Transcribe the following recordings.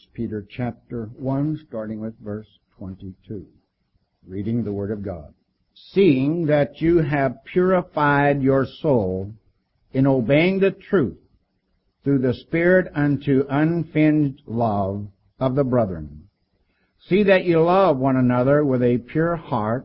Peter chapter 1, starting with verse 22. Reading the Word of God. Seeing that you have purified your soul in obeying the truth through the Spirit unto unfeigned love of the brethren. See that you love one another with a pure heart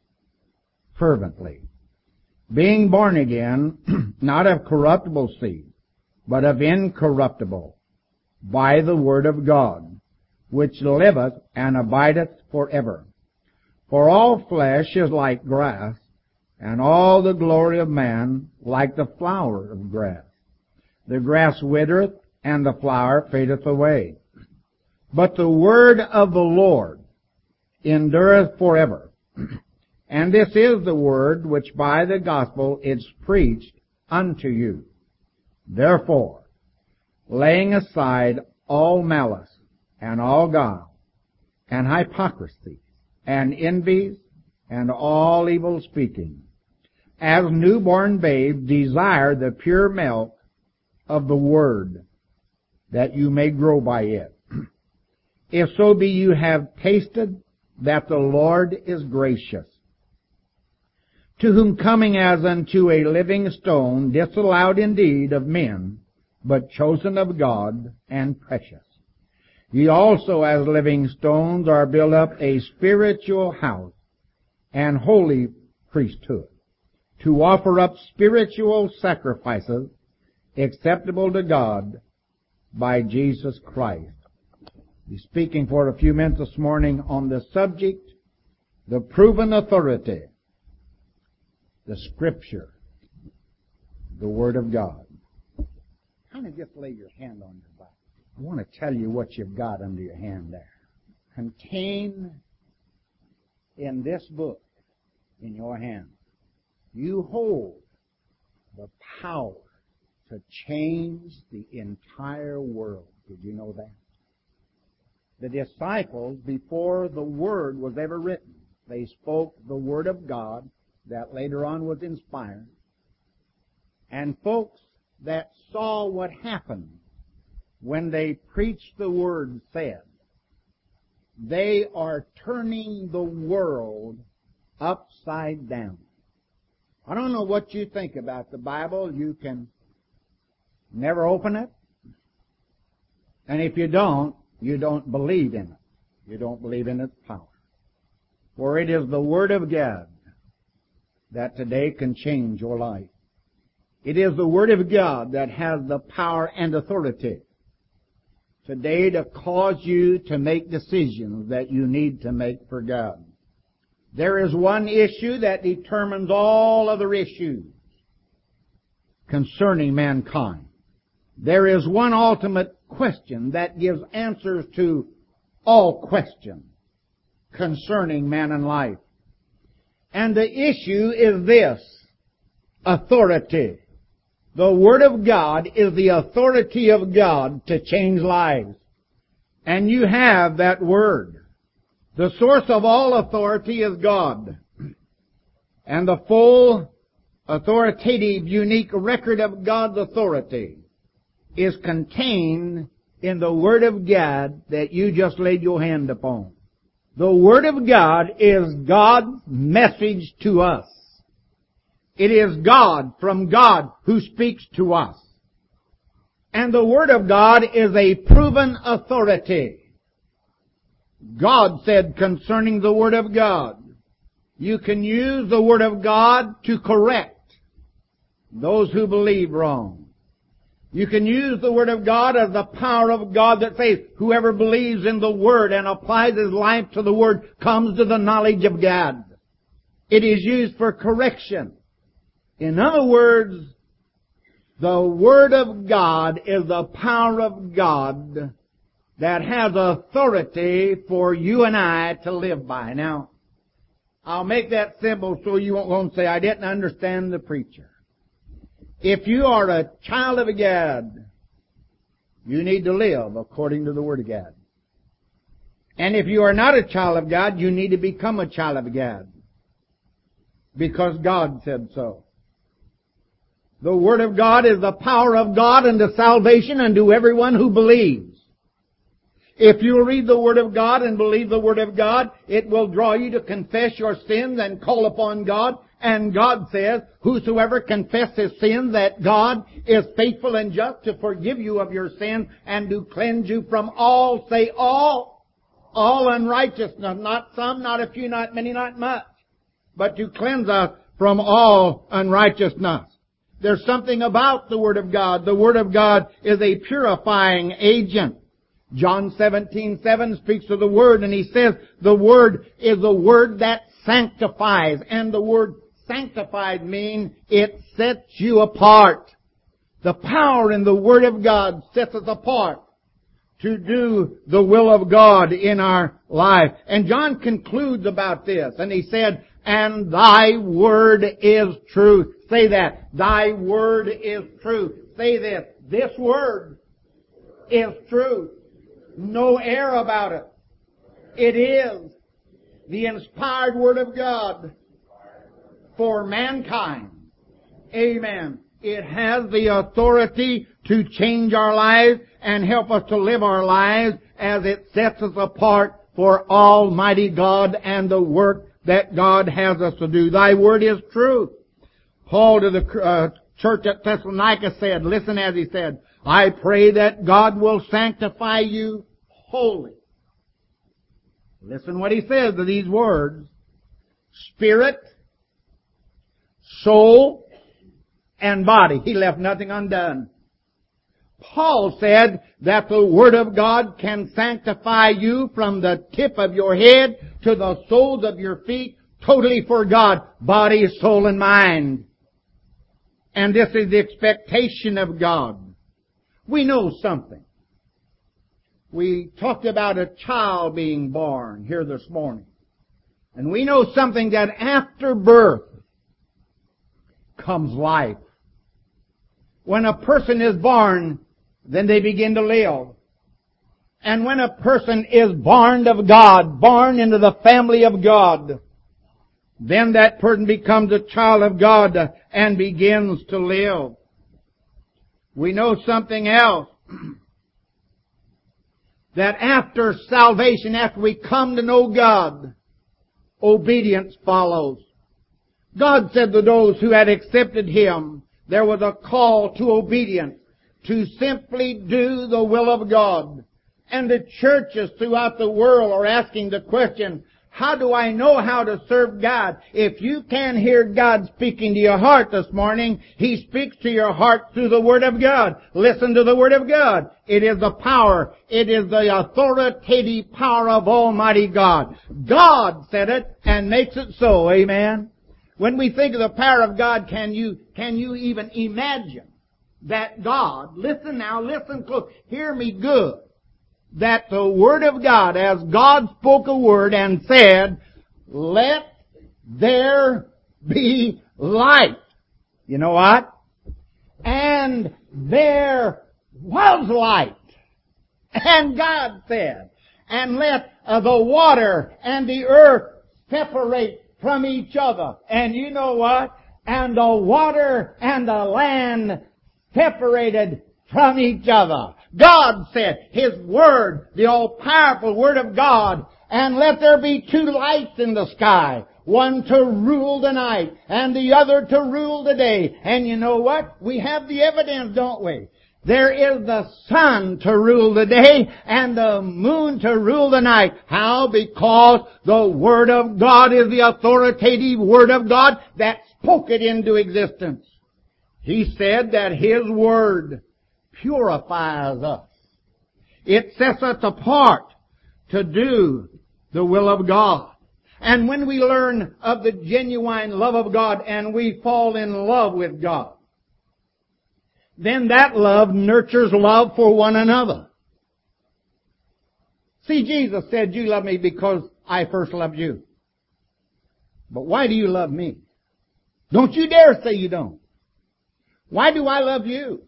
fervently, being born again, not of corruptible seed, but of incorruptible, by the word of God, which liveth and abideth forever. For all flesh is like grass, and all the glory of man like the flower of grass. The grass withereth, and the flower fadeth away. But the word of the Lord endureth forever. And this is the word which by the gospel is preached unto you. Therefore, laying aside all malice, and all guile, and hypocrisy, and envies, and all evil speaking, as newborn babes desire the pure milk of the word, that you may grow by it. If so be you have tasted that the Lord is gracious, to whom coming as unto a living stone, disallowed indeed of men, but chosen of God and precious. Ye also as living stones are built up a spiritual house and holy priesthood, to offer up spiritual sacrifices acceptable to God by Jesus Christ. He's speaking for a few minutes this morning on the subject, the proven authority, the Scripture, the Word of God. Kind of just lay your hand on your Bible. I want to tell you what you've got under your hand there. Contained in this book, in your hand, you hold the power to change the entire world. Did you know that? The disciples, before the Word was ever written, they spoke the Word of God that later on was inspired. And folks that saw what happened when they preached the Word said, they are turning the world upside down. I don't know what you think about the Bible. You can never open it. And if you don't believe in it. You don't believe in its power. For it is the Word of God that today can change your life. It is the Word of God that has the power and authority today to cause you to make decisions that you need to make for God. There is one issue that determines all other issues concerning mankind. There is one ultimate question that gives answers to all questions concerning man and life. And the issue is this: authority. The Word of God is the authority of God to change lives. And you have that Word. The source of all authority is God. And the full, authoritative, unique record of God's authority is contained in the Word of God that you just laid your hand upon. The Word of God is God's message to us. It is God from God who speaks to us. And the Word of God is a proven authority. God said concerning the Word of God, you can use the Word of God to correct those who believe wrong. You can use the Word of God as the power of God that says, whoever believes in the Word and applies his life to the Word comes to the knowledge of God. It is used for correction. In other words, the Word of God is the power of God that has authority for you and I to live by. Now, I'll make that simple so you won't say, I didn't understand the preacher. If you are a child of God, you need to live according to the Word of God. And if you are not a child of God, you need to become a child of God. Because God said so. The Word of God is the power of God unto salvation unto everyone who believes. If you read the Word of God and believe the Word of God, it will draw you to confess your sins and call upon God. And God says, whosoever confesses sins, that God is faithful and just to forgive you of your sins and to cleanse you from all, say all unrighteousness. Not some, not a few, not many, not much. But to cleanse us from all unrighteousness. There's something about the Word of God. The Word of God is a purifying agent. John 17:7 speaks of the Word, and he says the Word is a word that sanctifies. And the word sanctified means it sets you apart. The power in the Word of God sets us apart to do the will of God in our life. And John concludes about this, and he said, and thy word is truth. Say that. Thy word is truth. Say this. This word is truth. No error about it. It is the inspired Word of God for mankind. Amen. It has the authority to change our lives and help us to live our lives as it sets us apart for Almighty God and the work that God has us to do. Thy word is truth. Paul to the church at Thessalonica said, listen as he said, I pray that God will sanctify you wholly. Listen what he says to these words. Spirit, soul, and body. He left nothing undone. Paul said that the Word of God can sanctify you from the tip of your head to the soles of your feet, totally for God, body, soul, and mind. And this is the expectation of God. We know something. We talked about a child being born here this morning. And we know something that after birth comes life. When a person is born, then they begin to live. And when a person is born of God, born into the family of God, then that person becomes a child of God and begins to live. We know something else. That after salvation, after we come to know God, obedience follows. God said to those who had accepted Him, there was a call to obedience, to simply do the will of God. And the churches throughout the world are asking the question, how do I know how to serve God? If you can hear God speaking to your heart this morning, He speaks to your heart through the Word of God. Listen to the Word of God. It is the power. It is the authoritative power of Almighty God. God said it and makes it so. Amen. When we think of the power of God, can you even imagine that God, listen now, listen close, hear me good, that the Word of God, as God spoke a word and said, let there be light. You know what? And there was light. And God said, and let the water and the earth separate from each other. And you know what? And the water and the land separated from each other. God said, His Word, the all-powerful Word of God, and let there be two lights in the sky, one to rule the night and the other to rule the day. And you know what? We have the evidence, don't we? There is the sun to rule the day and the moon to rule the night. How? Because the Word of God is the authoritative Word of God that spoke it into existence. He said that His Word purifies us. It sets us apart to do the will of God. And when we learn of the genuine love of God and we fall in love with God, then that love nurtures love for one another. See, Jesus said, you love me because I first loved you. But why do you love me? Don't you dare say you don't. Why do I love you?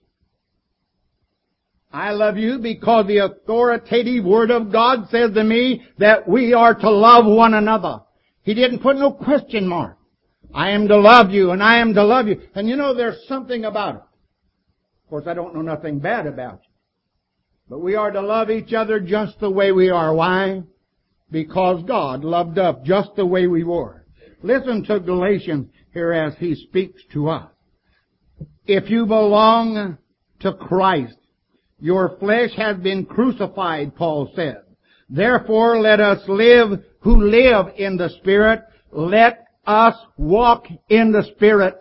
I love you because the authoritative Word of God says to me that we are to love one another. He didn't put no question mark. I am to love you and I am to love you. And you know, there's something about it. Of course, I don't know nothing bad about you. But we are to love each other just the way we are. Why? Because God loved us just the way we were. Listen to Galatians here as he speaks to us. If you belong to Christ, your flesh has been crucified, Paul said. Therefore, let us live who live in the Spirit. Let us walk in the Spirit.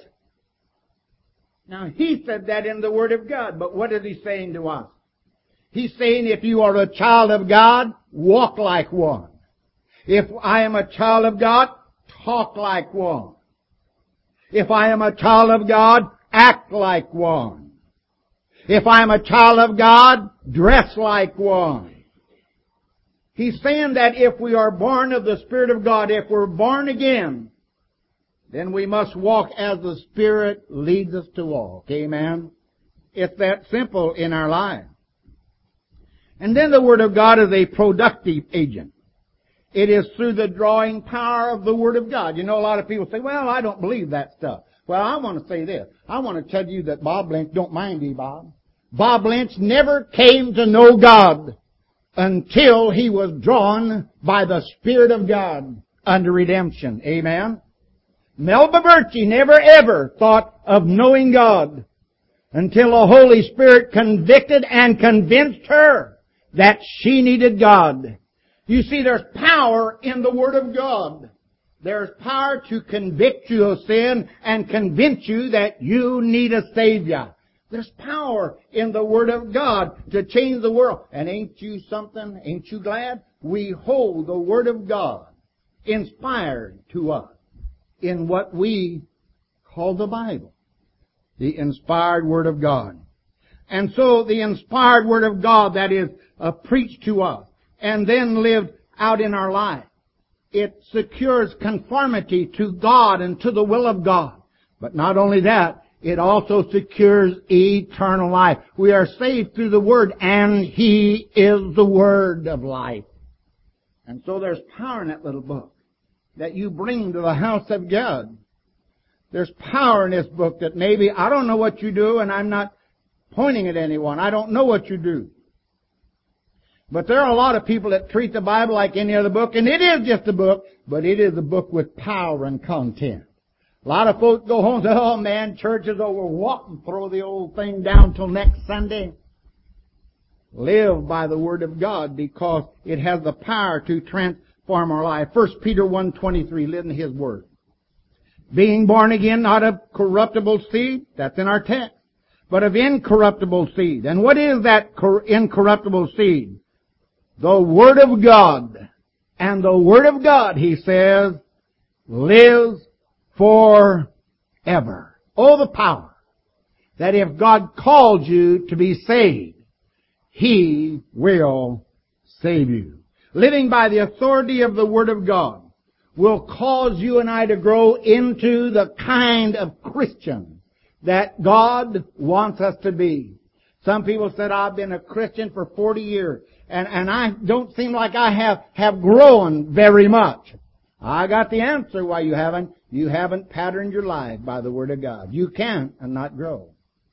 Now, he said that in the Word of God, but what is he saying to us? He's saying if you are a child of God, walk like one. If I am a child of God, talk like one. If I am a child of God, act like one. If I am a child of God, dress like one. He's saying that if we are born of the Spirit of God, if we're born again, then we must walk as the Spirit leads us to walk. Amen? It's that simple in our life. And then the Word of God is a productive agent. It is through the drawing power of the Word of God. You know, a lot of people say, well, I don't believe that stuff. Well, I want to say this. I want to tell you that Bob Lynch, don't mind me, Bob. Bob Lynch never came to know God until he was drawn by the Spirit of God unto redemption. Amen? Melba Birchie never ever thought of knowing God until the Holy Spirit convicted and convinced her that she needed God. You see, there's power in the Word of God. There's power to convict you of sin and convince you that you need a Savior. There's power in the Word of God to change the world. And ain't you something? Ain't you glad? We hold the Word of God inspired to us in what we call the Bible. The inspired Word of God. And so the inspired Word of God that is preached to us and then lived out in our life, it secures conformity to God and to the will of God. But not only that, it also secures eternal life. We are saved through the Word, and He is the Word of life. And so there's power in that little book that you bring to the house of God. There's power in this book that maybe, I don't know what you do, and I'm not pointing at anyone. I don't know what you do. But there are a lot of people that treat the Bible like any other book, and it is just a book, but it is a book with power and content. A lot of folks go home and say, oh man, church is over. Walk and throw the old thing down till next Sunday. Live by the Word of God because it has the power to transform our life. 1 Peter 1:23, listen to his word. Being born again, not of corruptible seed, that's in our text, but of incorruptible seed. And what is that incorruptible seed? The Word of God. And the Word of God, he says, lives forever. Oh, the power that if God called you to be saved, He will save you. Living by the authority of the Word of God will cause you and I to grow into the kind of Christian that God wants us to be. Some people said, I've been a Christian for 40 years, and I don't seem like I have grown very much. I got the answer why you haven't. You haven't patterned your life by the Word of God. You can't and not grow.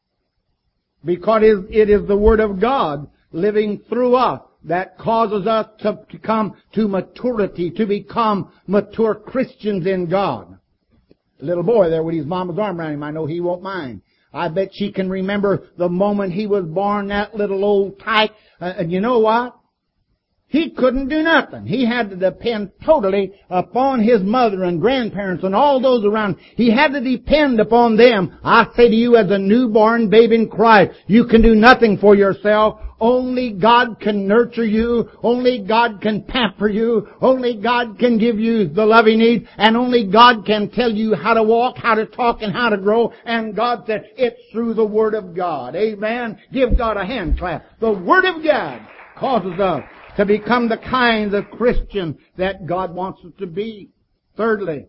Because it is the Word of God living through us that causes us to come to maturity, to become mature Christians in God. A little boy there with his mama's arm around him, I know he won't mind. I bet she can remember the moment he was born, that little old tyke. And you know what? He couldn't do nothing. He had to depend totally upon his mother and grandparents and all those around. He had to depend upon them. I say to you, as a newborn babe in Christ, you can do nothing for yourself. Only God can nurture you. Only God can pamper you. Only God can give you the love you need. And only God can tell you how to walk, how to talk, and how to grow. And God said, it's through the Word of God. Amen. Give God a hand clap. The Word of God causes us to become the kind of Christian that God wants us to be. Thirdly,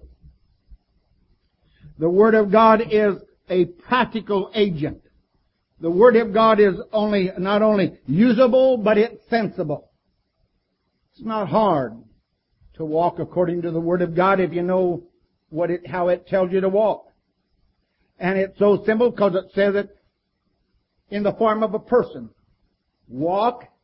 the Word of God is a practical agent. The Word of God is not only usable, but it's sensible. It's not hard to walk according to the Word of God if you know how it tells you to walk. And it's so simple because it says it in the form of a person. Walk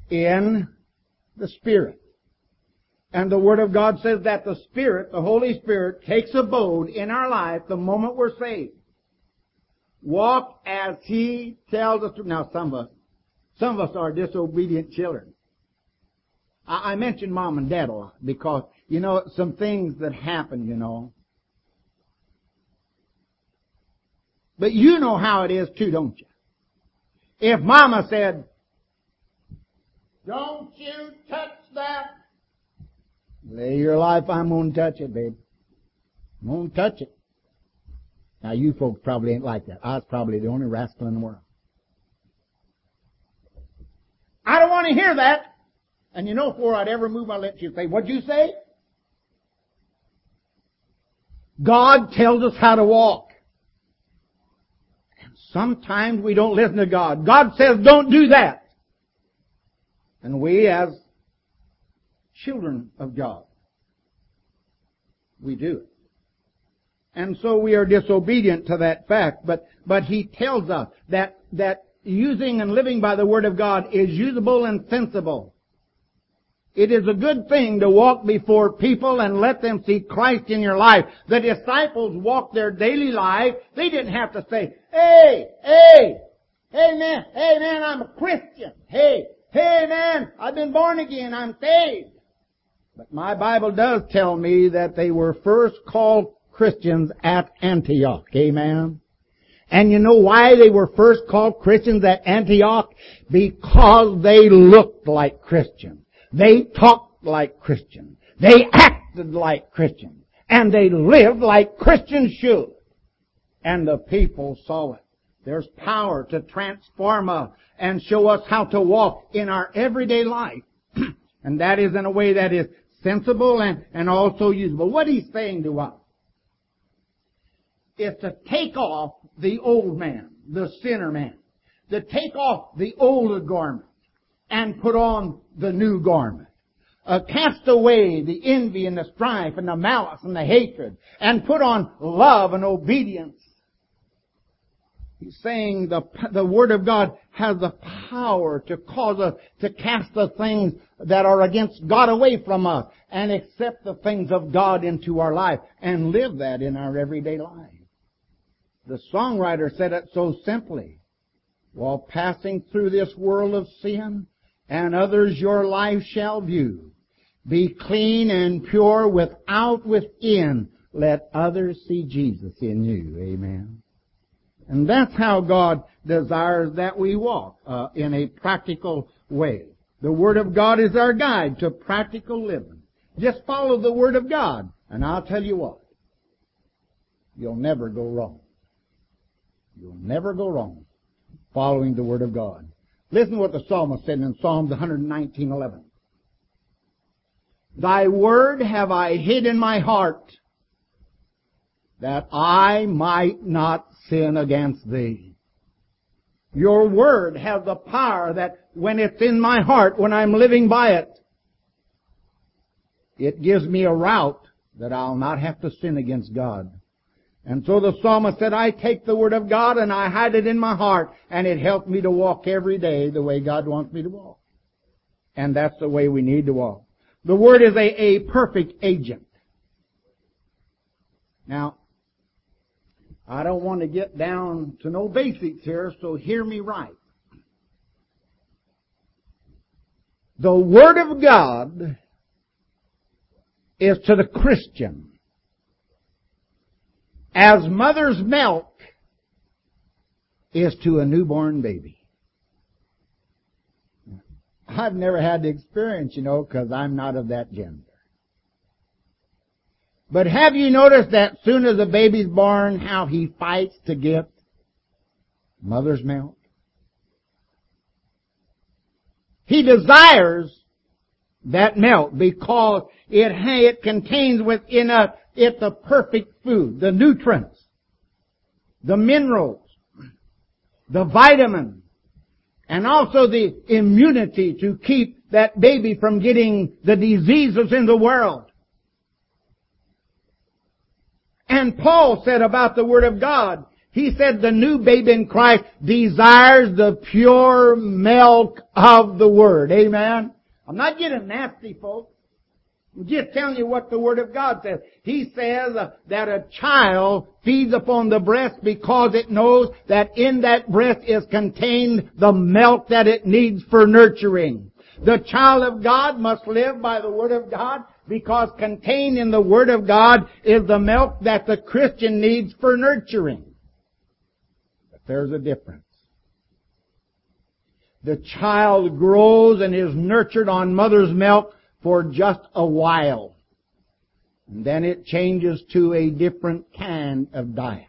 in the Spirit. And the Word of God says that the Spirit, the Holy Spirit, takes abode in our life the moment we're saved. Walk as He tells us to. Now, some of us are disobedient children. I mention mom and dad a lot because, some things that happen, But you know how it is too, don't you? If mama said, "Don't you touch that," lay your life, I'm going to touch it, babe. I'm going to touch it. Now, you folks probably ain't like that. I was probably the only rascal in the world. I don't want to hear that. And before I'd ever move my lips, you'd say, "What'd you say?" God tells us how to walk. And sometimes we don't listen to God. God says, "Don't do that." And we, as children of God, we do it. And so we are disobedient to that fact. But He tells us that using and living by the Word of God is usable and sensible. It is a good thing to walk before people and let them see Christ in your life. The disciples walked their daily life. They didn't have to say, hey man, I'm a Christian. Hey man, I've been born again, I'm saved. But my Bible does tell me that they were first called Christians at Antioch. Amen. And you know why they were first called Christians at Antioch? Because they looked like Christians. They talked like Christians. They acted like Christians. And they lived like Christians should. And the people saw it. There's power to transform us and show us how to walk in our everyday life. And that is in a way that is sensible and also usable. What He's saying to us is to take off the old man, the sinner man. To take off the old garment and put on the new garment. Cast away the envy and the strife and the malice and the hatred and put on love and obedience. He's saying the Word of God has the power to cause us to cast the things that are against God away from us and accept the things of God into our life and live that in our everyday life. The songwriter said it so simply. While passing through this world of sin, and others your life shall view, be clean and pure without, within. Let others see Jesus in you. Amen. And that's how God desires that we walk in a practical way. The Word of God is our guide to practical living. Just follow the Word of God, and I'll tell you what. You'll never go wrong. You'll never go wrong following the Word of God. Listen to what the psalmist said in Psalms 119:11. Thy word have I hid in my heart, that I might not sin against Thee. Your word has the power that when it's in my heart, when I'm living by it, it gives me a route that I'll not have to sin against God. And so the psalmist said, I take the Word of God and I hide it in my heart, and it helps me to walk every day the way God wants me to walk. And that's the way we need to walk. The Word is a perfect agent. Now, I don't want to get down to no basics here, so hear me right. The Word of God is to the Christian as mother's milk is to a newborn baby. I've never had the experience, because I'm not of that gender. But have you noticed that as soon as a baby's born, how he fights to get mother's milk? He desires that milk because it contains within it the perfect food, the nutrients, the minerals, the vitamins, and also the immunity to keep that baby from getting the diseases in the world. And Paul said about the Word of God, He said the new baby in Christ desires the pure milk of the Word. Amen? I'm not getting nasty, folks. I'm just telling you what the Word of God says. He says that a child feeds upon the breast because it knows that in that breast is contained the milk that it needs for nurturing. The child of God must live by the Word of God because contained in the Word of God is the milk that the Christian needs for nurturing. But there's a difference. The child grows and is nurtured on mother's milk for just a while. And then it changes to a different kind of diet.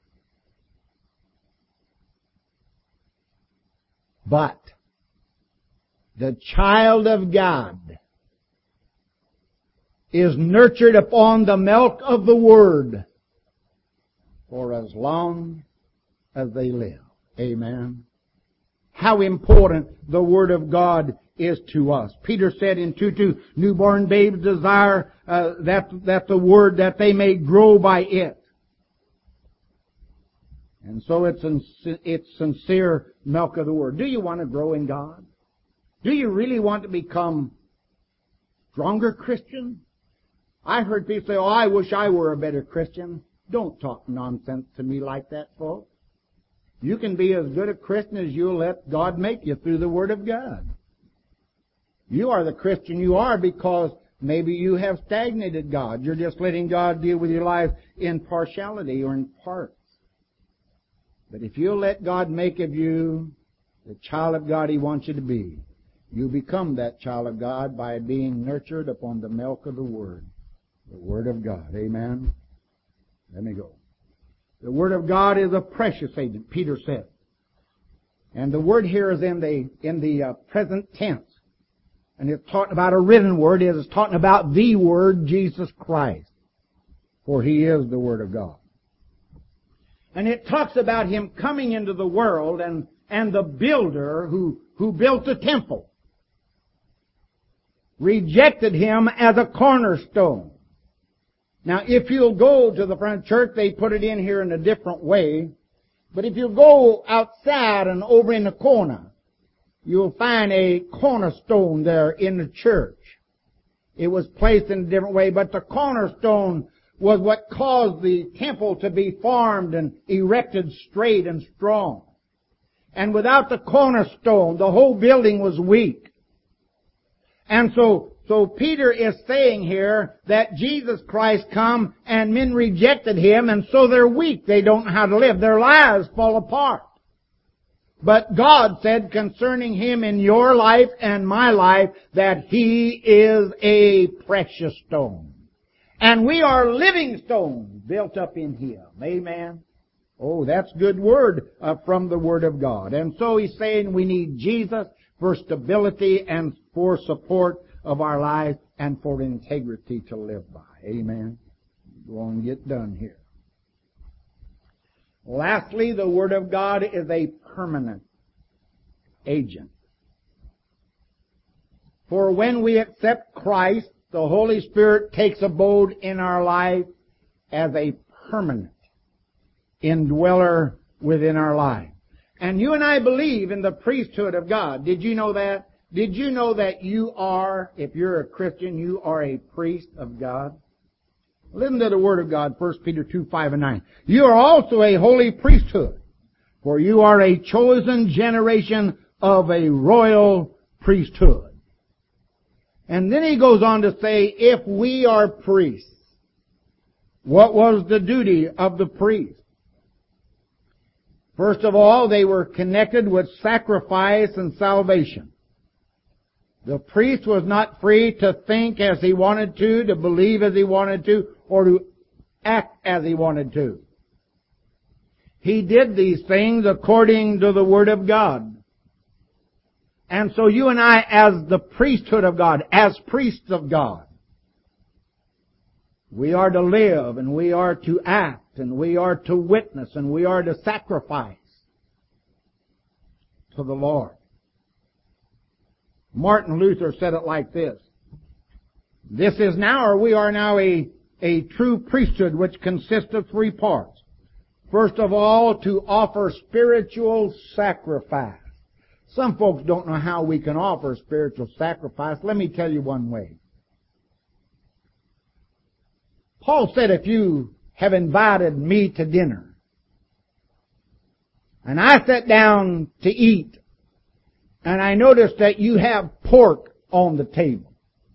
But the child of God is nurtured upon the milk of the Word for as long as they live. Amen. How important the Word of God is to us. Peter said in 2:2, newborn babes desire that the Word, that they may grow by it. And so it's sincere milk of the Word. Do you want to grow in God? Do you really want to become stronger Christian? I heard people say, oh, I wish I were a better Christian. Don't talk nonsense to me like that, folks. You can be as good a Christian as you'll let God make you through the Word of God. You are the Christian you are because maybe you have stagnated God. You're just letting God deal with your life in partiality or in parts. But if you'll let God make of you the child of God He wants you to be, you become that child of God by being nurtured upon the milk of the Word. The Word of God. Amen? Let me go. The Word of God is a precious agent, Peter said. And the word here is in the present tense. And it's talking about a written word. It is talking about the Word, Jesus Christ. For He is the Word of God. And it talks about Him coming into the world and the builder who built the temple rejected Him as a cornerstone. Now, if you'll go to the front church, they put it in here in a different way. But if you go outside and over in the corner, you'll find a cornerstone there in the church. It was placed in a different way, but the cornerstone was what caused the temple to be formed and erected straight and strong. And without the cornerstone, the whole building was weak. And so Peter is saying here that Jesus Christ come and men rejected Him, and so they're weak. They don't know how to live. Their lives fall apart. But God said concerning Him in your life and my life that He is a precious stone. And we are living stones built up in Him. Amen. Oh, that's good word from the Word of God. And so He's saying we need Jesus for stability and for support of our lives and for integrity to live by. Amen. Go on and get done here. Lastly, the Word of God is a permanent agent. For when we accept Christ, the Holy Spirit takes abode in our life as a permanent indweller within our life. And you and I believe in the priesthood of God. Did you know that? Did you know that you are, if you're a Christian, you are a priest of God? Listen to the Word of God, 1 Peter 2:5-9. You are also a holy priesthood, for you are a chosen generation of a royal priesthood. And then he goes on to say, if we are priests, what was the duty of the priest? First of all, they were connected with sacrifice and salvation. The priest was not free to think as he wanted to believe as he wanted to, or to act as he wanted to. He did these things according to the Word of God. And so you and I, as the priesthood of God, as priests of God, we are to live, and we are to act, and we are to witness, and we are to sacrifice to the Lord. Martin Luther said it like this. This is now, or we are now a true priesthood which consists of three parts. First of all, to offer spiritual sacrifice. Some folks don't know how we can offer spiritual sacrifice. Let me tell you one way. Paul said, if you have invited me to dinner, and I sat down to eat, and I noticed that you have pork on the table,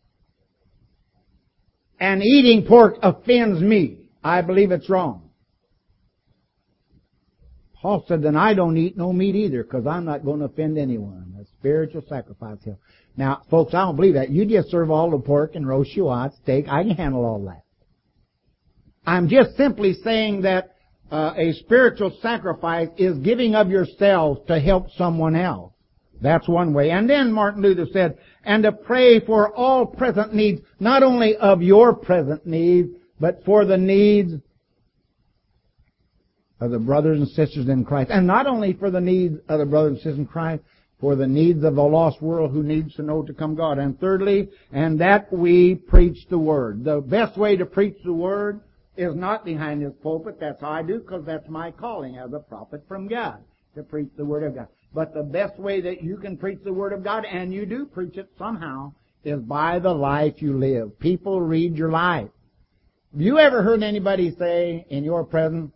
and eating pork offends me, I believe it's wrong. Paul said, then I don't eat no meat either, because I'm not going to offend anyone. A spiritual sacrifice. Now, folks, I don't believe that. You just serve all the pork and roast you out, steak. I can handle all that. I'm just simply saying that a spiritual sacrifice is giving of yourselves to help someone else. That's one way. And then Martin Luther said, and to pray for all present needs, not only of your present needs, but for the needs of the brothers and sisters in Christ. And not only for the needs of the brothers and sisters in Christ, for the needs of the lost world who needs to know to come God. And thirdly, and that we preach the Word. The best way to preach the Word is not behind this pulpit. That's how I do, because that's my calling as a prophet from God, to preach the Word of God. But the best way that you can preach the Word of God, and you do preach it somehow, is by the life you live. People read your life. Have you ever heard anybody say in your presence,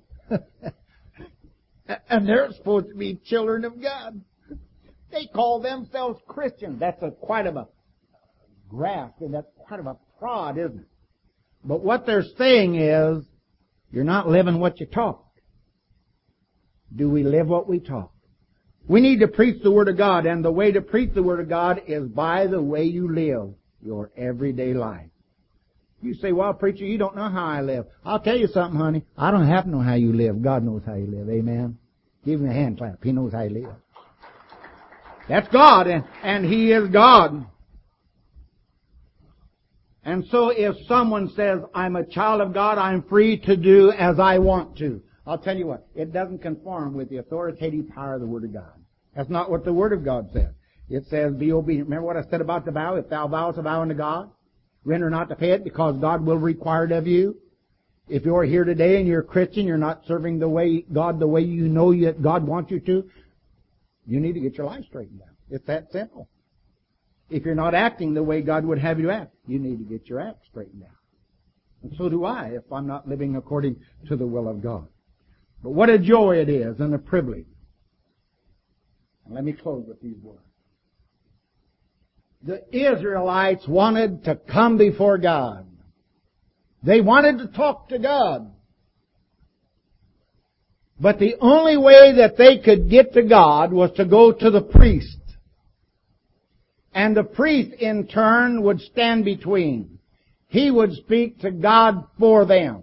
and they're supposed to be children of God, they call themselves Christians? That's quite of a graft, and that's quite of a fraud, isn't it? But what they're saying is, you're not living what you talk. Do we live what we talk? We need to preach the Word of God, and the way to preach the Word of God is by the way you live your everyday life. You say, well, preacher, you don't know how I live. I'll tell you something, honey. I don't have to know how you live. God knows how you live. Amen? Give him a hand clap. He knows how you live. That's God, and He is God. And so if someone says, I'm a child of God, I'm free to do as I want to, I'll tell you what, it doesn't conform with the authoritative power of the Word of God. That's not what the Word of God says. It says, be obedient. Remember what I said about the vow? If thou vowest a vow unto God, render not to pay it, because God will require it of you. If you're here today and you're a Christian, you're not serving the way God you know that God wants you to, you need to get your life straightened out. It's that simple. If you're not acting the way God would have you act, you need to get your act straightened out. And so do I, if I'm not living according to the will of God. But what a joy it is and a privilege. And let me close with these words. The Israelites wanted to come before God. They wanted to talk to God. But the only way that they could get to God was to go to the priest. And the priest, in turn, would stand between. He would speak to God for them.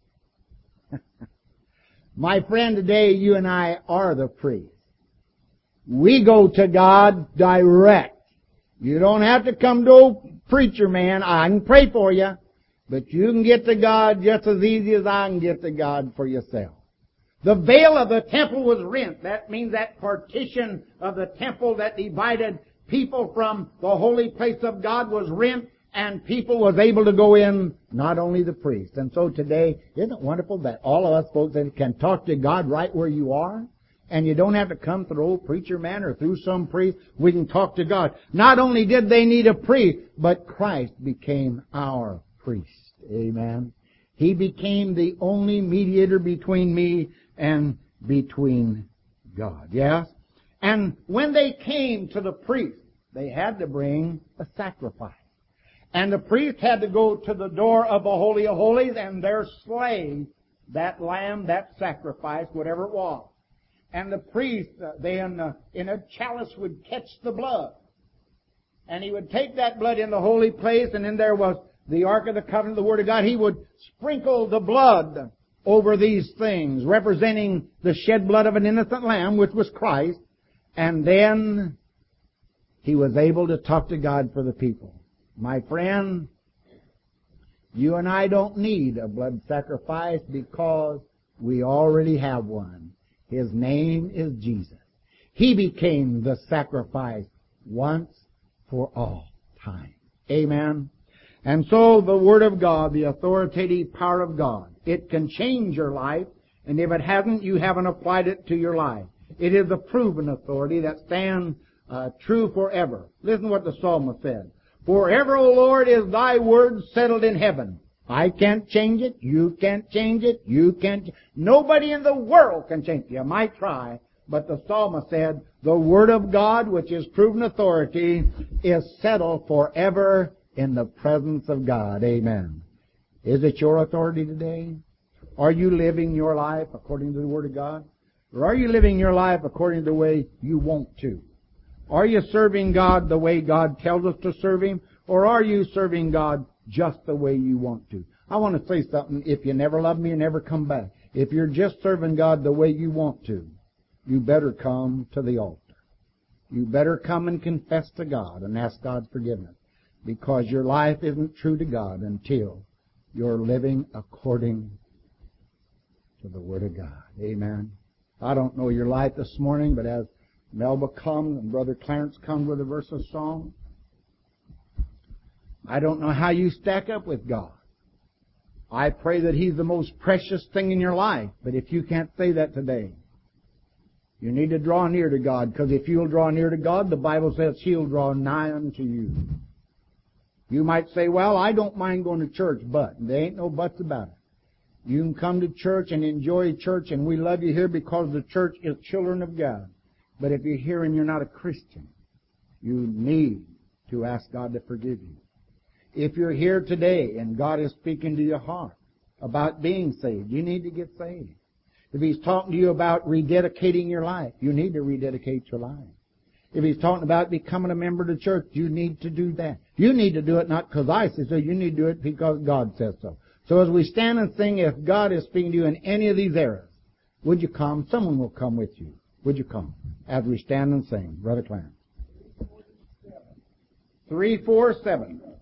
My friend, today you and I are the priest. We go to God direct. You don't have to come to a preacher man. I can pray for you. But you can get to God just as easy as I can get to God for yourself. The veil of the temple was rent. That means that partition of the temple that divided people from the holy place of God was rent, and people was able to go in, not only the priest. And so today, isn't it wonderful that all of us folks can talk to God right where you are? And you don't have to come through old preacher man or through some priest. We can talk to God. Not only did they need a priest, but Christ became our priest. Amen. He became the only mediator between me and between God. Yes? And when they came to the priest, they had to bring a sacrifice. And the priest had to go to the door of the Holy of Holies and there slay that lamb, that sacrifice, whatever it was. And the priest then in a chalice would catch the blood. And he would take that blood in the holy place, and then there was the Ark of the Covenant, the Word of God. He would sprinkle the blood over these things, representing the shed blood of an innocent lamb, which was Christ. And then he was able to talk to God for the people. My friend, you and I don't need a blood sacrifice because we already have one. His name is Jesus. He became the sacrifice once for all time. Amen. And so the Word of God, the authoritative power of God, it can change your life And if it hasn't, you haven't applied it to your life. It is a proven authority that stands true forever. Listen to what the psalmist said. Forever, O Lord, is thy word settled in heaven. I can't change it. You can't change it. You can't. Nobody in the world can change it. You might try. But the psalmist said, the word of God, which is proven authority, is settled forever in the presence of God. Amen. Is it your authority today? Are you living your life according to the word of God? Or are you living your life according to the way you want to? Are you serving God the way God tells us to serve Him? Or are you serving God just the way you want to? I want to say something. If you never love me, never come back. If you're just serving God the way you want to, you better come to the altar. You better come and confess to God and ask God's forgiveness. Because your life isn't true to God until you're living according to the Word of God. Amen. I don't know your life this morning, but as Melba comes and Brother Clarence comes with a verse of song, I don't know how you stack up with God. I pray that He's the most precious thing in your life, but if you can't say that today, you need to draw near to God, because if you'll draw near to God, the Bible says He'll draw nigh unto you. You might say, well, I don't mind going to church, but there ain't no buts about it. You can come to church and enjoy church, and we love you here because the church is children of God. But if you're here and you're not a Christian, you need to ask God to forgive you. If you're here today and God is speaking to your heart about being saved, you need to get saved. If He's talking to you about rededicating your life, you need to rededicate your life. If He's talking about becoming a member of the church, you need to do that. You need to do it not because I say so, you need to do it because God says so. So as we stand and sing, if God is speaking to you in any of these areas, would you come? Someone will come with you. Would you come? As we stand and sing. Brother Clarence. 347.